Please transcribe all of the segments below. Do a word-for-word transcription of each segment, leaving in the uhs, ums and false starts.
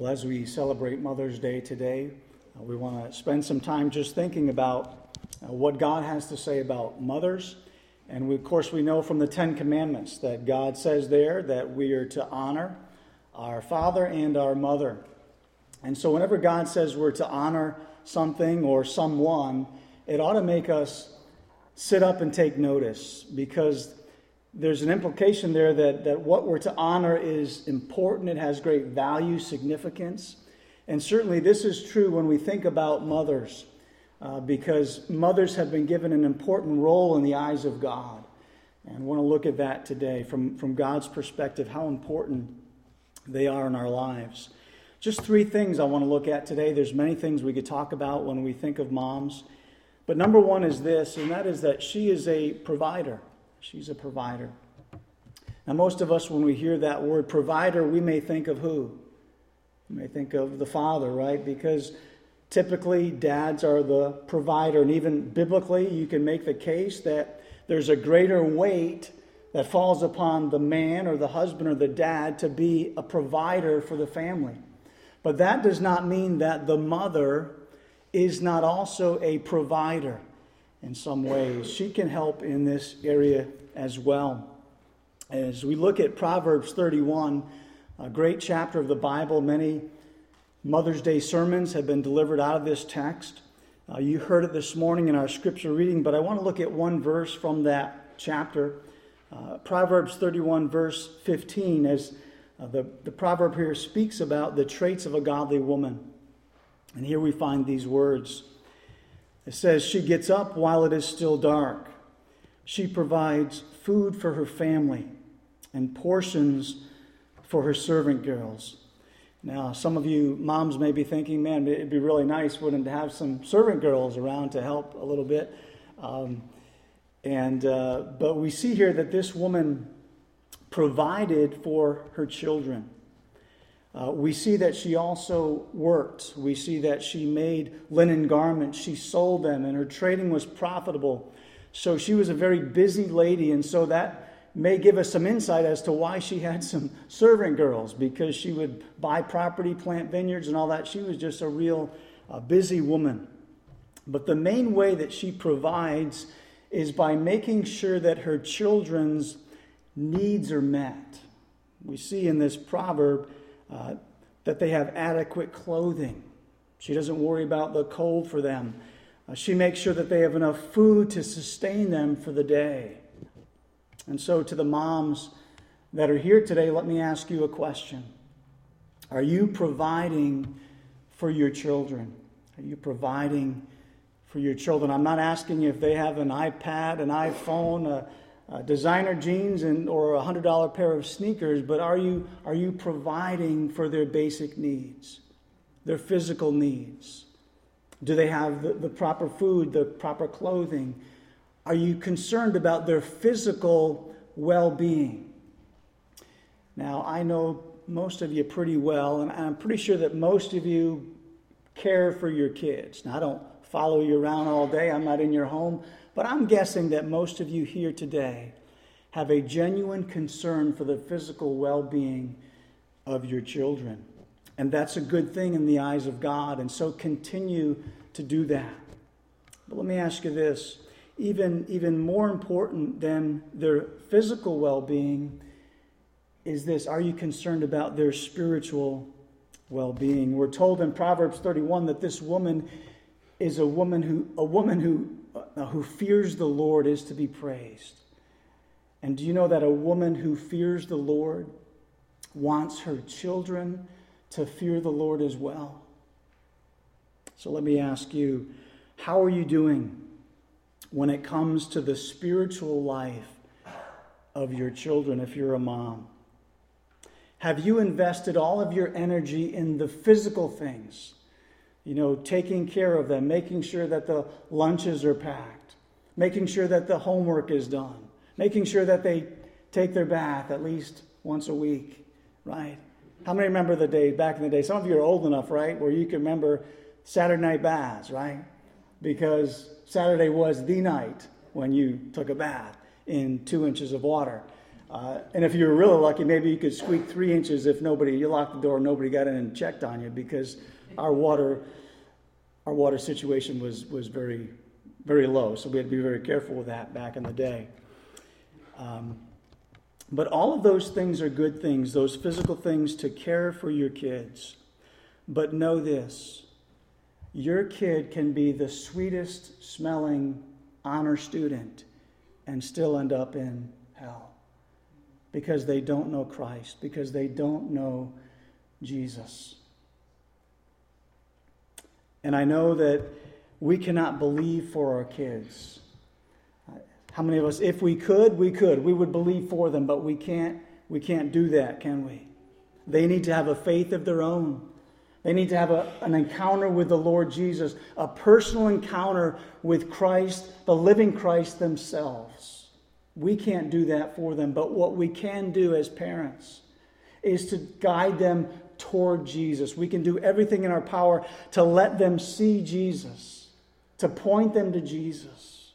Well, as we celebrate Mother's Day today, uh, we want to spend some time just thinking about uh, what God has to say about mothers. And we, of course, we know from the Ten Commandments that God says there that we are to honor our father and our mother. And so whenever God says we're to honor something or someone, it ought to make us sit up and take notice, because there's an implication there that, that what we're to honor is important. It has great value, significance. And certainly this is true when we think about mothers, uh, because mothers have been given an important role in the eyes of God. And I want to look at that today from, from God's perspective, how important they are in our lives. Just three things I want to look at today. There's many things we could talk about when we think of moms. But number one is this, and that is that she is a provider. She's a provider. Now, most of us, when we hear that word provider, we may think of who? We may think of the father, right? Because typically dads are the provider. And even biblically, you can make the case that there's a greater weight that falls upon the man or the husband or the dad to be a provider for the family. But that does not mean that the mother is not also a provider. In some ways, she can help in this area as well. As we look at Proverbs thirty-one, a great chapter of the Bible, many Mother's Day sermons have been delivered out of this text. Uh, you heard it this morning in our scripture reading, but I want to look at one verse from that chapter. Uh, Proverbs thirty-one, verse fifteen, as uh, the, the proverb here speaks about the traits of a godly woman. And here we find these words. It says, she gets up while it is still dark. She provides food for her family and portions for her servant girls. Now, some of you moms may be thinking, man, it'd be really nice, wouldn't it, to have some servant girls around to help a little bit. Um, and uh, but we see here that this woman provided for her children. Uh, we see that she also worked. We see that she made linen garments. She sold them, and her trading was profitable. So she was a very busy lady, and so that may give us some insight as to why she had some servant girls, because she would buy property, plant vineyards, and all that. She was just a real uh, busy woman. But the main way that she provides is by making sure that her children's needs are met. We see in this proverb Uh, that they have adequate clothing. She doesn't worry about the cold for them. Uh, she makes sure that they have enough food to sustain them for the day. And so to the moms that are here today, let me ask you a question. Are you providing for your children? Are you providing for your children? I'm not asking you if they have an iPad, an iPhone, a Uh, designer jeans and or a one hundred dollars pair of sneakers, but are you are you providing for their basic needs, their physical needs? Do they have the, the proper food, the proper clothing? Are you concerned about their physical well-being? Now, I know most of you pretty well, and I'm pretty sure that most of you care for your kids. Now, I don't follow you around all day. I'm not in your home. But I'm guessing that most of you here today have a genuine concern for the physical well-being of your children. And that's a good thing in the eyes of God, and so continue to do that. But let me ask you this. Even, even more important than their physical well-being is this. Are you concerned about their spiritual well-being? We're told in Proverbs thirty-one that this woman is a woman who a woman who uh, who fears the Lord is to be praised. And do you know that a woman who fears the Lord wants her children to fear the Lord as well? So let me ask you, how are you doing when it comes to the spiritual life of your children if you're a mom? Have you invested all of your energy in the physical things? You know, taking care of them, making sure that the lunches are packed, making sure that the homework is done, making sure that they take their bath at least once a week, right? How many remember the day back in the day? Some of you are old enough, right, where you can remember Saturday night baths, right? Because Saturday was the night when you took a bath in two inches of water. Uh, and if you were really lucky, maybe you could squeak three inches if nobody, you locked the door, nobody got in and checked on you, because our water, our water situation was, was very, very low. So we had to be very careful with that back in the day. Um, but all of those things are good things, those physical things to care for your kids. But know this, your kid can be the sweetest smelling honor student and still end up in hell. Because they don't know Christ, because they don't know Jesus. And I know that we cannot believe for our kids. How many of us, if we could, we could. We would believe for them, but we can't, we can't do that, can we? They need to have a faith of their own. They need to have a, an encounter with the Lord Jesus, a personal encounter with Christ, the living Christ themselves. We can't do that for them, but what we can do as parents is to guide them toward Jesus. We can do everything in our power to let them see Jesus, to point them to Jesus.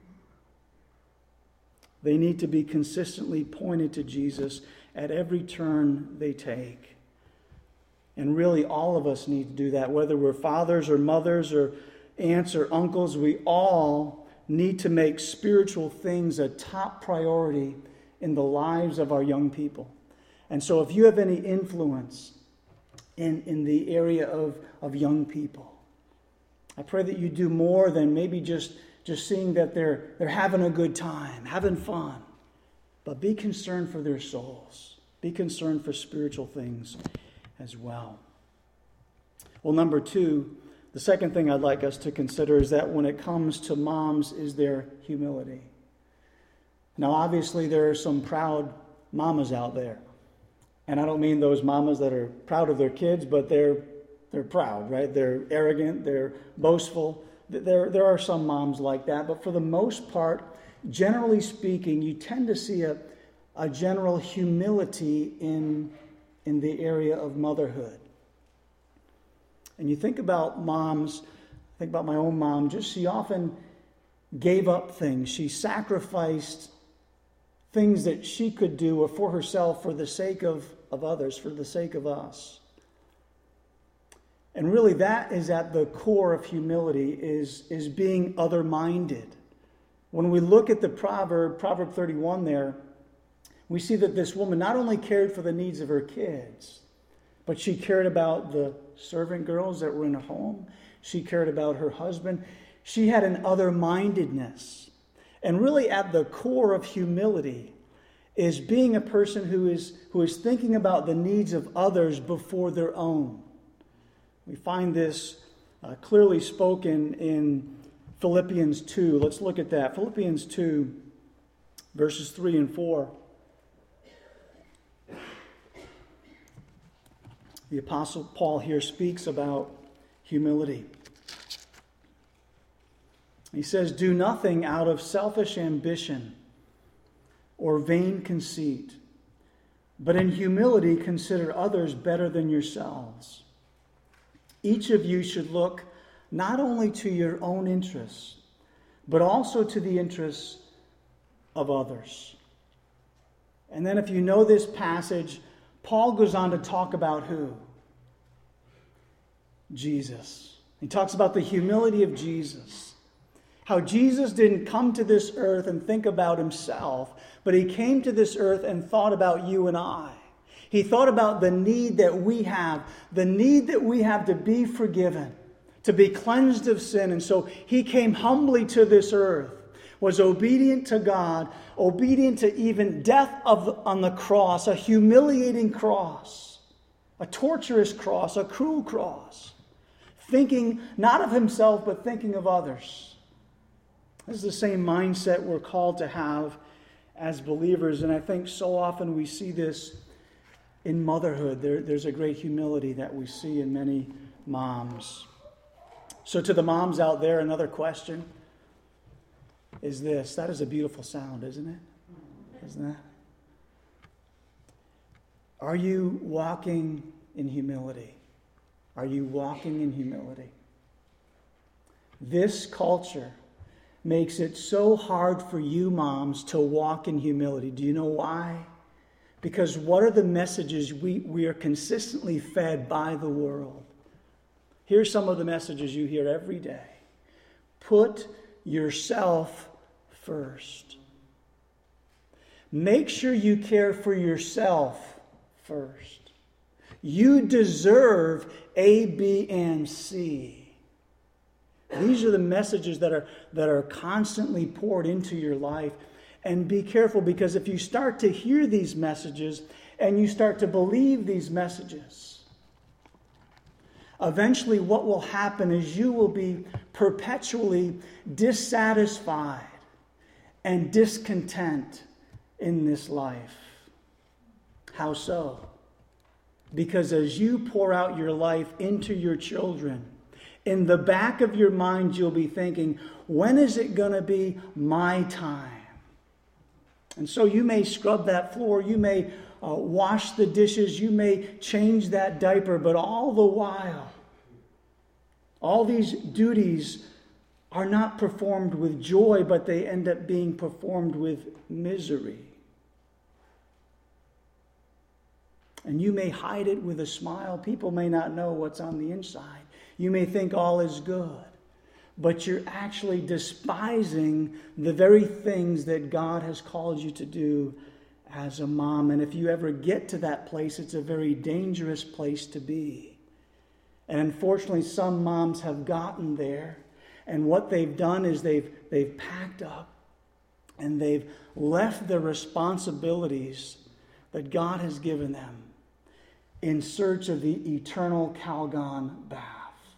They need to be consistently pointed to Jesus at every turn they take. And really, all of us need to do that, whether we're fathers or mothers or aunts or uncles. We all need to make spiritual things a top priority in the lives of our young people. And so if you have any influence in, in the area of, of young people, I pray that you do more than maybe just, just seeing that they're, they're having a good time, having fun. But be concerned for their souls. Be concerned for spiritual things as well. Well, number two, the second thing I'd like us to consider is that when it comes to moms is their humility. Now, obviously, there are some proud mamas out there. And I don't mean those mamas that are proud of their kids, but they're they're proud, right? They're arrogant, they're boastful. There, there are some moms like that. But for the most part, generally speaking, you tend to see a, a general humility in, in the area of motherhood. And you think about moms, think about my own mom, just she often gave up things. She sacrificed things that she could do or for herself for the sake of, of others, for the sake of us. And really that is at the core of humility, is, is being other-minded. When we look at the proverb, Proverb thirty-one there, we see that this woman not only cared for the needs of her kids, but she cared about the servant girls that were in her home. She cared about her husband. She had an other-mindedness. And really at the core of humility is being a person who is, who is thinking about the needs of others before their own. We find this uh, clearly spoken in Philippians two. Let's look at that. Philippians two, verses three and four. The Apostle Paul here speaks about humility. He says, "Do nothing out of selfish ambition or vain conceit, but in humility consider others better than yourselves. Each of you should look not only to your own interests, but also to the interests of others." And then if you know this passage, Paul goes on to talk about who? Jesus. He talks about the humility of Jesus. How Jesus didn't come to this earth and think about himself, but he came to this earth and thought about you and I. He thought about the need that we have, the need that we have to be forgiven, to be cleansed of sin. And so he came humbly to this earth, was obedient to God, obedient to even death of, on the cross, a humiliating cross, a torturous cross, a cruel cross, thinking not of himself, but thinking of others. This is the same mindset we're called to have as believers. And I think so often we see this in motherhood. There, there's a great humility that we see in many moms. So to the moms out there, another question is this. That is a beautiful sound, isn't it? Isn't that? Are you walking in humility? Are you walking in humility? This culture, makes it so hard for you moms to walk in humility. Do you know why? Because what are the messages we, we are consistently fed by the world? Here's some of the messages you hear every day. Put yourself first. Make sure you care for yourself first. You deserve A, B, and C. These are the messages that are, that are constantly poured into your life. And be careful, because if you start to hear these messages and you start to believe these messages, eventually what will happen is you will be perpetually dissatisfied and discontent in this life. How so? Because as you pour out your life into your children, in the back of your mind you'll be thinking, when is it going to be my time? And so you may scrub that floor, you may uh, wash the dishes, you may change that diaper, but all the while, all these duties are not performed with joy, but they end up being performed with misery. And you may hide it with a smile. People may not know what's on the inside. You may think all is good, but you're actually despising the very things that God has called you to do as a mom. And if you ever get to that place, it's a very dangerous place to be. And unfortunately, some moms have gotten there. And what they've done is they've, they've packed up and they've left their responsibilities that God has given them in search of the eternal Calgon bath.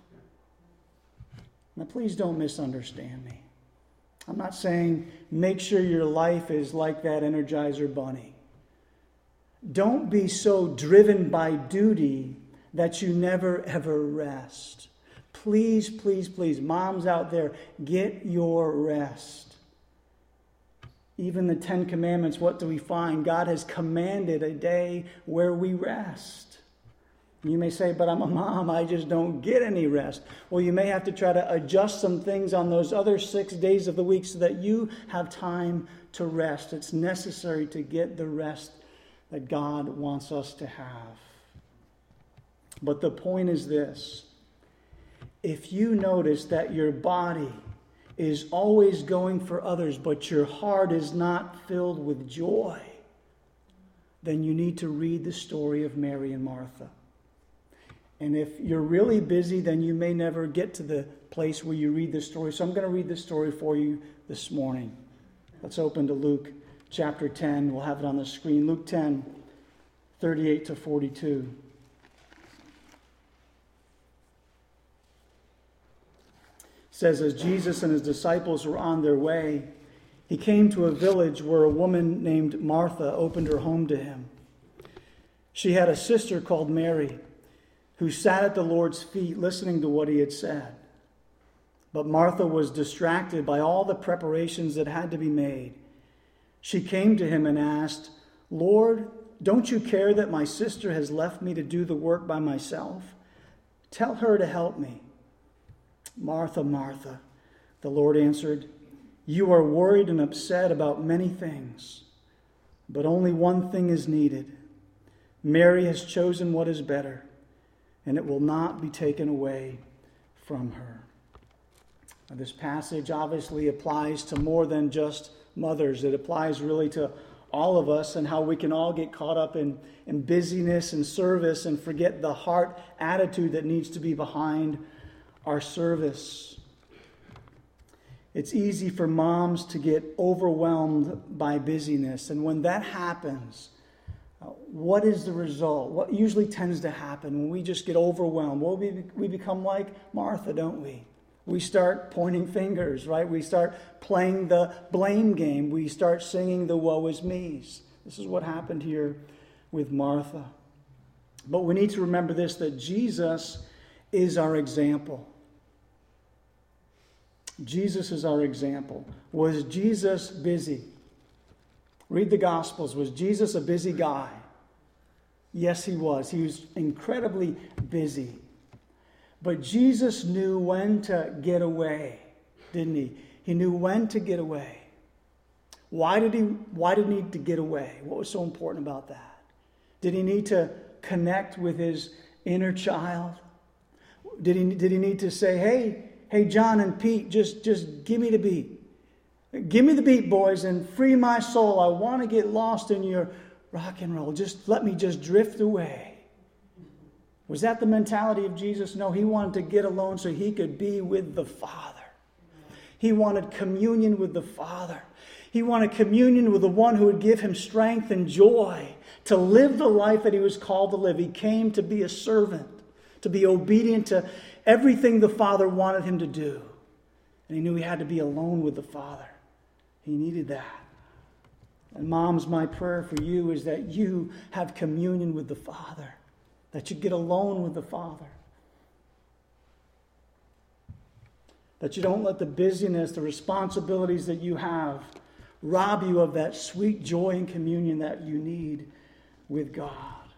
Now, please don't misunderstand me. I'm not saying make sure your life is like that Energizer bunny. Don't be so driven by duty that you never ever rest. Please, please, please, moms out there, get your rest. Even the Ten Commandments, what do we find? God has commanded a day where we rest. You may say, but I'm a mom, I just don't get any rest. Well, you may have to try to adjust some things on those other six days of the week so that you have time to rest. It's necessary to get the rest that God wants us to have. But the point is this. If you notice that your body is always going for others, but your heart is not filled with joy, then you need to read the story of Mary and Martha. And if you're really busy, then you may never get to the place where you read the story. So I'm going to read the story for you this morning. Let's open to Luke chapter ten. We'll have it on the screen. Luke ten, thirty-eight to forty-two. It says, as Jesus and his disciples were on their way, he came to a village where a woman named Martha opened her home to him. She had a sister called Mary, who sat at the Lord's feet listening to what he had said. But Martha was distracted by all the preparations that had to be made. She came to him and asked, Lord, don't you care that my sister has left me to do the work by myself? Tell her to help me. Martha, Martha, the Lord answered, you are worried and upset about many things, but only one thing is needed. Mary has chosen what is better, and it will not be taken away from her. Now, this passage obviously applies to more than just mothers. It applies really to all of us and how we can all get caught up in, in busyness and service and forget the heart attitude that needs to be behind our service. It's easy for moms to get overwhelmed by busyness. And when that happens, uh, what is the result? What usually tends to happen when we just get overwhelmed? Well, we, we become like Martha, don't we? We start pointing fingers, right? We start playing the blame game. We start singing the woe is me's. This is what happened here with Martha. But we need to remember this, that Jesus is our example. Jesus is our example. Was Jesus busy? Read the Gospels. Was Jesus a busy guy? Yes, he was. He was incredibly busy. But Jesus knew when to get away, didn't he? He knew when to get away. Why did he, why did he need to get away? What was so important about that? Did he need to connect with his inner child? Did he, did he need to say, hey, hey, John and Pete, just, just give me the beat. Give me the beat, boys, and free my soul. I want to get lost in your rock and roll. Just let me just drift away. Was that the mentality of Jesus? No, he wanted to get alone so he could be with the Father. He wanted communion with the Father. He wanted communion with the one who would give him strength and joy to live the life that he was called to live. He came to be a servant, to be obedient to everything the Father wanted him to do. And he knew he had to be alone with the Father. He needed that. And moms, my prayer for you is that you have communion with the Father, that you get alone with the Father, that you don't let the busyness, the responsibilities that you have rob you of that sweet joy and communion that you need with God.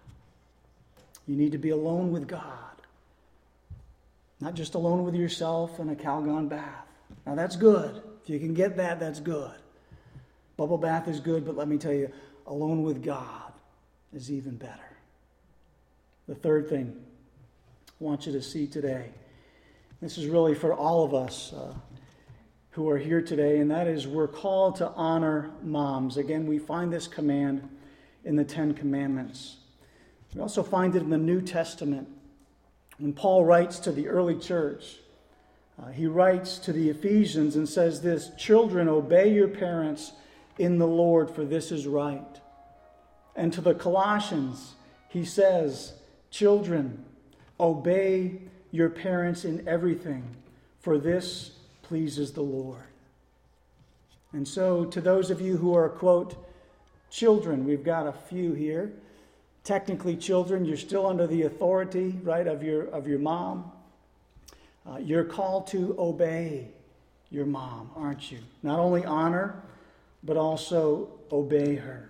You need to be alone with God. Not just alone with yourself in a Calgon bath. Now that's good. If you can get that, that's good. Bubble bath is good, but let me tell you, alone with God is even better. The third thing I want you to see today, this is really for all of us uh, who are here today, and that is we're called to honor moms. Again, we find this command in the Ten Commandments. We also find it in the New Testament. When Paul writes to the early church, uh, he writes to the Ephesians and says this, "Children, obey your parents in the Lord, for this is right." And to the Colossians, he says, "Children, obey your parents in everything, for this pleases the Lord." And so to those of you who are, quote, children, we've got a few here. Technically children, you're still under the authority, right, of your, of your mom. Uh, you're called to obey your mom, aren't you? Not only honor, but also obey her.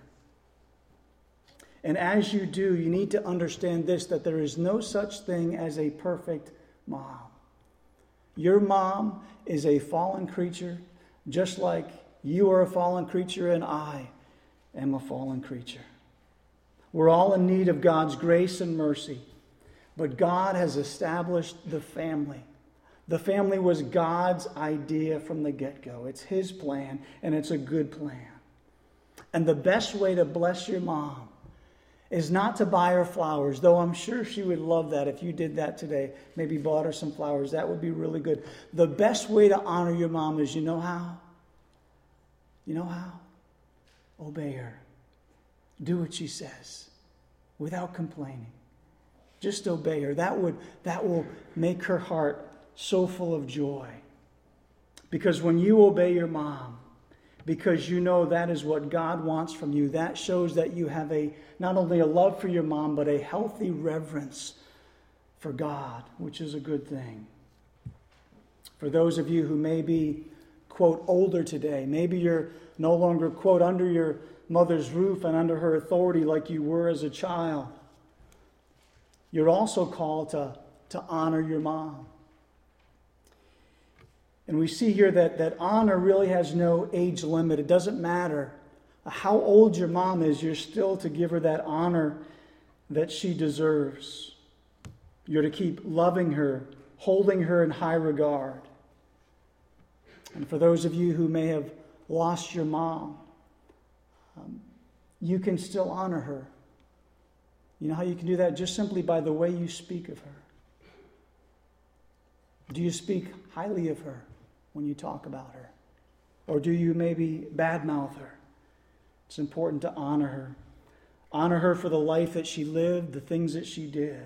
And as you do, you need to understand this, that there is no such thing as a perfect mom. Your mom is a fallen creature, just like you are a fallen creature and I am a fallen creature. We're all in need of God's grace and mercy, but God has established the family. The family was God's idea from the get-go. It's His plan, and it's a good plan. And the best way to bless your mom is not to buy her flowers, though I'm sure she would love that if you did that today. Maybe bought her some flowers. That would be really good. The best way to honor your mom is, you know how? You know how? Obey her. Do what she says without complaining. Just obey her. That would that will make her heart so full of joy. Because when you obey your mom, because you know that is what God wants from you, that shows that you have a not only a love for your mom, but a healthy reverence for God, which is a good thing. For those of you who may be, quote, older today, maybe you're no longer, quote, under your mother's roof and under her authority like you were as a child. You're also called to, to honor your mom. And we see here that, that honor really has no age limit. It doesn't matter how old your mom is, you're still to give her that honor that she deserves. You're to keep loving her, holding her in high regard. And for those of you who may have lost your mom, um, you can still honor her. You know how you can do that? Just simply by the way you speak of her. Do you speak highly of her when you talk about her? Or do you maybe badmouth her? It's important to honor her. Honor her for the life that she lived, the things that she did.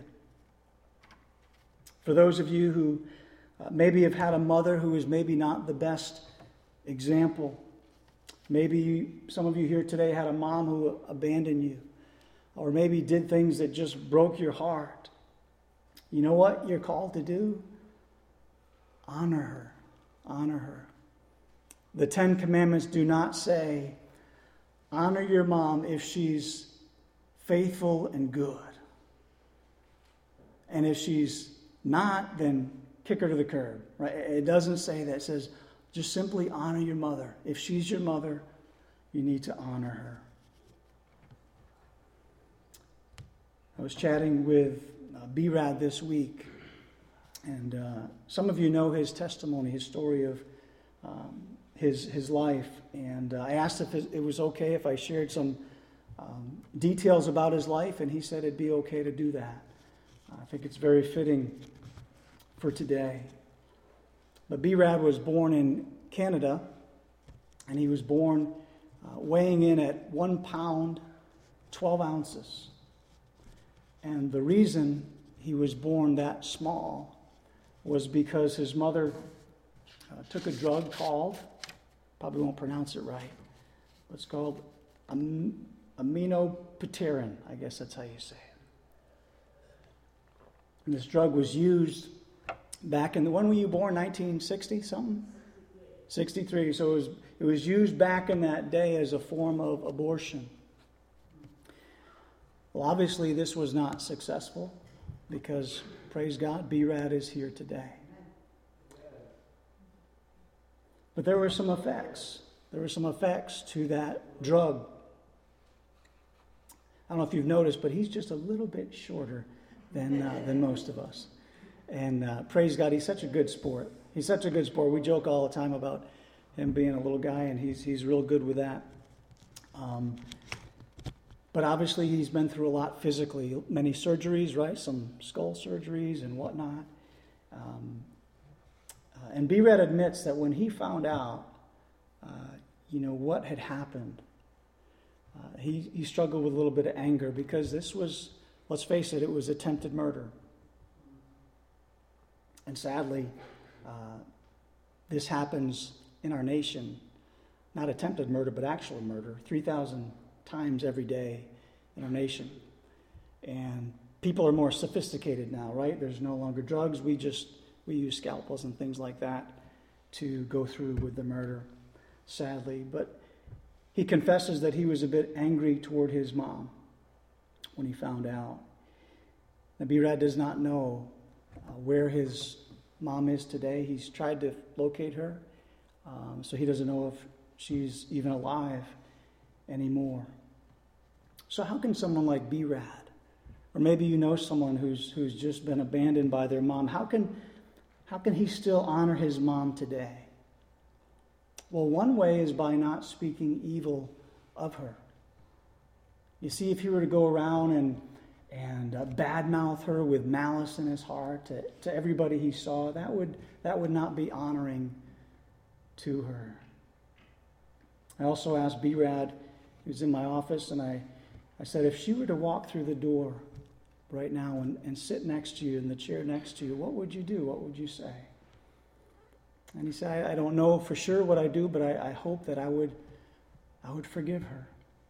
For those of you who uh, maybe have had a mother who is maybe not the best example, maybe you, some of you here today had a mom who abandoned you, or maybe did things that just broke your heart. You know what you're called to do? Honor her. Honor her. The Ten Commandments do not say, honor your mom if she's faithful and good. And if she's not, then kick her to the curb. Right? It doesn't say that. It says, Just simply honor your mother. If she's your mother, you need to honor her. I was chatting with uh, B-Rad this week, and uh, some of you know his testimony, his story of um, his his life. And uh, I asked if it was okay if I shared some um, details about his life, and he said it'd be okay to do that. I think it's very fitting for today. But B-Rad was born in Canada, and he was born uh, weighing in at one pound, twelve ounces. And the reason he was born that small was because his mother uh, took a drug called, probably won't pronounce it right, but it's called am- aminopterin. I guess that's how you say it. And this drug was used back in the, when were you born? nineteen sixty something? sixty-three. So it was, it was used back in that day as a form of abortion. Well, obviously this was not successful because, praise God, B-Rad is here today. But there were some effects. There were some effects to that drug. I don't know if you've noticed, but he's just a little bit shorter than uh, than most of us. And uh, praise God, he's such a good sport. He's such a good sport. We joke all the time about him being a little guy, and he's he's real good with that. Um, but obviously, he's been through a lot physically. Many surgeries, right? Some skull surgeries and whatnot. Um, uh, and B-Rad admits that when he found out, uh, you know, what had happened, uh, he, he struggled with a little bit of anger because this was, let's face it, it was attempted murder. And sadly, uh, this happens in our nation, not attempted murder, but actual murder, three thousand times every day in our nation. And people are more sophisticated now, right? There's no longer drugs. We just, we use scalpels and things like that to go through with the murder, sadly. But he confesses that he was a bit angry toward his mom when he found out. Now, B-Rad does not know uh, where his mom is today. He's tried to locate her, um, so he doesn't know if she's even alive anymore. So how can someone like B-Rad, or maybe you know someone who's who's just been abandoned by their mom, how can how can he still honor his mom today? Well, one way is by not speaking evil of her. You see, if he were to go around and and uh, badmouth her with malice in his heart to, to everybody he saw, that would that would not be honoring to her. I also asked B-Rad, he was in my office, and I, I said, if she were to walk through the door right now and, and sit next to you in the chair next to you, what would you do? What would you say? And he said, I, I don't know for sure what I do, but I, I hope that I would I would forgive her.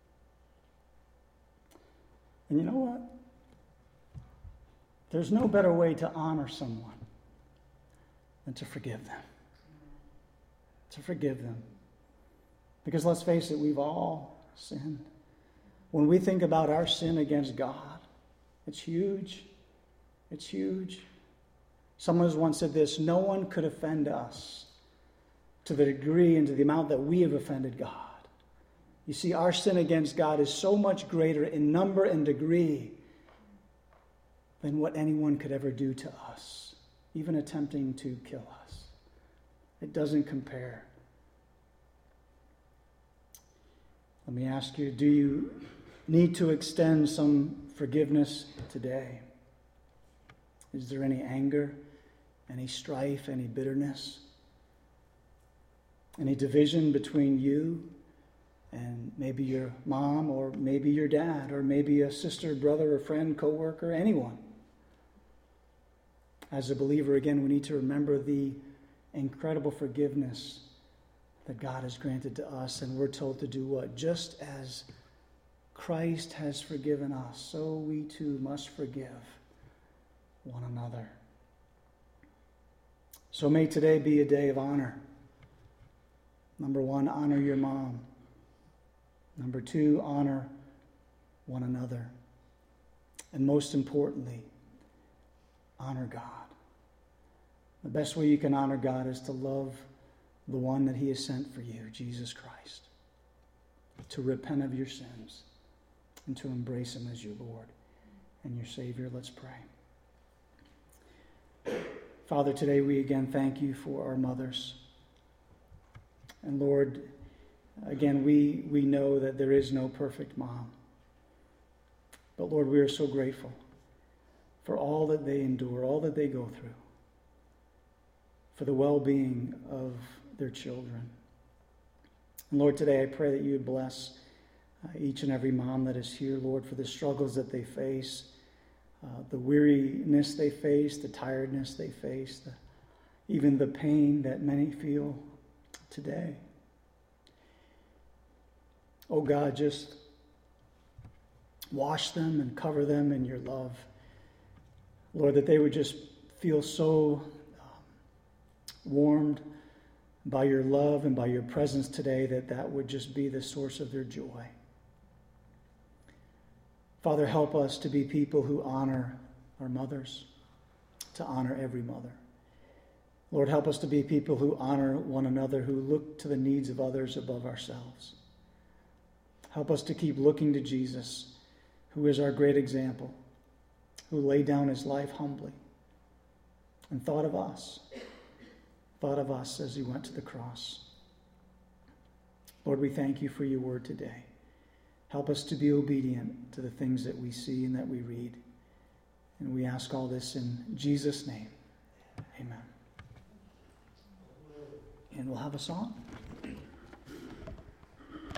And you know what? There's no better way to honor someone than to forgive them. To forgive them. Because let's face it, we've all sinned. When we think about our sin against God, it's huge. It's huge. Someone has once said this, no one could offend us to the degree and to the amount that we have offended God. You see, our sin against God is so much greater in number and degree than what anyone could ever do to us, even attempting to kill us. It doesn't compare. Let me ask you, do you need to extend some forgiveness today? Is there any anger, any strife, any bitterness, any division between you and maybe your mom or maybe your dad or maybe a sister, brother, or friend, coworker, anyone? As a believer, again, we need to remember the incredible forgiveness that God has granted to us, and we're told to do what? Just as Christ has forgiven us, so we too must forgive one another. So may today be a day of honor. Number one, honor your mom. Number two, honor one another. And most importantly, honor God. The best way you can honor God is to love the one that he has sent for you, Jesus Christ, to repent of your sins and to embrace him as your Lord and your Savior. Let's pray. Father, today we again thank you for our mothers. And Lord, again, we, we know that there is no perfect mom. But Lord, we are so grateful for all that they endure, all that they go through, for the well-being of their children. And Lord, today I pray that you would bless uh, each and every mom that is here, Lord, for the struggles that they face, uh, the weariness they face, the tiredness they face, the, even the pain that many feel today. Oh God, just wash them and cover them in your love. Lord, that they would just feel so um, warmed by your love and by your presence today, that that would just be the source of their joy. Father, help us to be people who honor our mothers, to honor every mother. Lord, help us to be people who honor one another, who look to the needs of others above ourselves. Help us to keep looking to Jesus, who is our great example, who laid down his life humbly and thought of us, thought of us as he went to the cross. Lord, we thank you for your word today. Help us to be obedient to the things that we see and that we read. And we ask all this in Jesus' name. Amen. And we'll have a song.